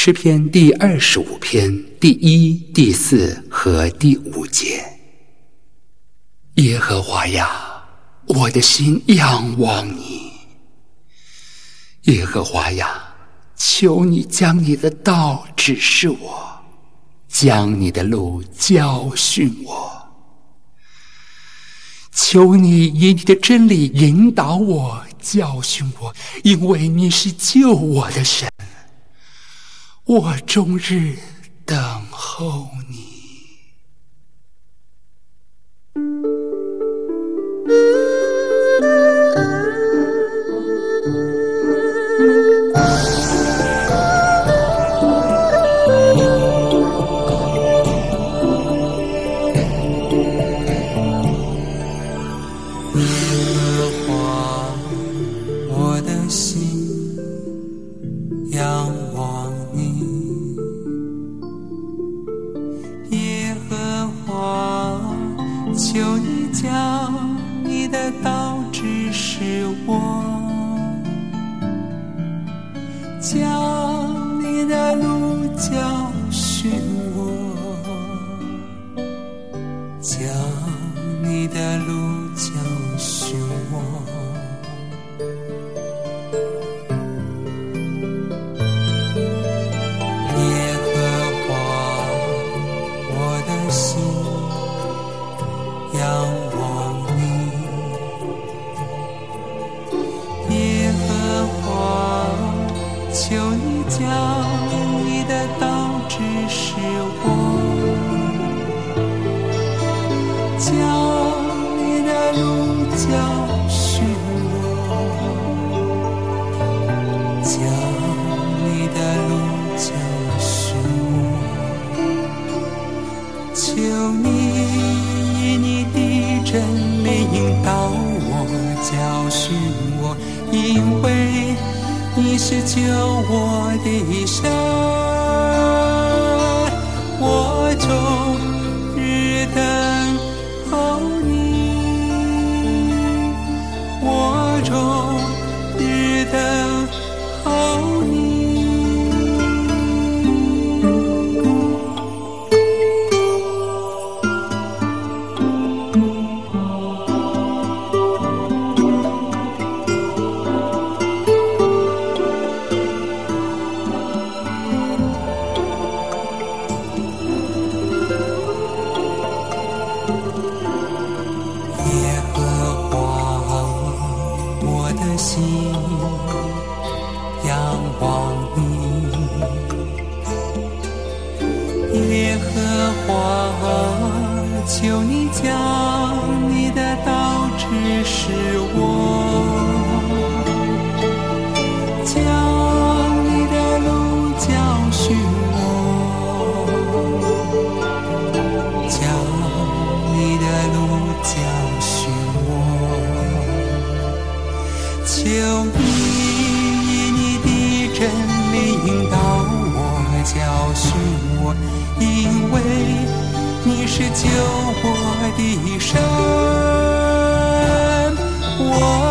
诗篇第25篇第1、第4和第5节。耶和华呀，我的心仰望你。耶和华呀，求你将你的道指示我，将你的路教训我。求你以你的真理引导我，教训我，因为你是救我的神。我终日等候你。 将你的路教训我，将你的路教训我。耶和华，我的心仰望你。耶和华，求你将你的道指示我，将你的路教训我，将你的路教训我。求你以你的真理引导我，教训我，因为你是救我的神，我终日等候你，我终日等候你。求你将你的道指示我，将你的路教训我，将你的路教训我。求你以你的真理引导我，教训我，因为你是救我的神，我